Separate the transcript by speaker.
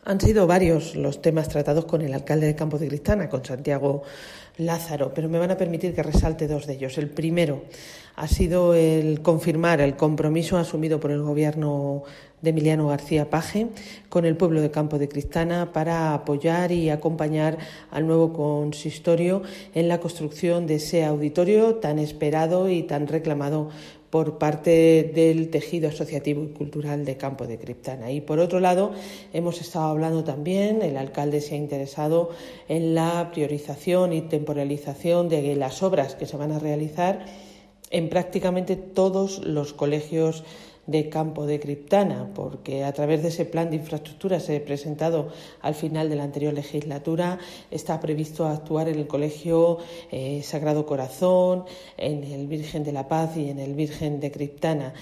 Speaker 1: Han sido varios los temas tratados con el alcalde de Campo de Criptana, con Santiago Lázaro, pero me van a permitir que resalte dos de ellos. El primero ha sido el confirmar el compromiso asumido por el Gobierno de Emiliano García Paje con el pueblo de Campo de Criptana para apoyar y acompañar al nuevo consistorio en la construcción de ese auditorio tan esperado y tan reclamado por parte del tejido asociativo y cultural de Campo de Criptana. Y por otro lado, hemos estado hablando también, el alcalde se ha interesado en la priorización y temporalización de las obras que se van a realizar en prácticamente todos los colegios de Campo de Criptana, porque a través de ese plan de infraestructuras presentado al final de la anterior legislatura está previsto actuar en el Colegio Sagrado Corazón, en el Virgen de la Paz y en el Virgen de Criptana.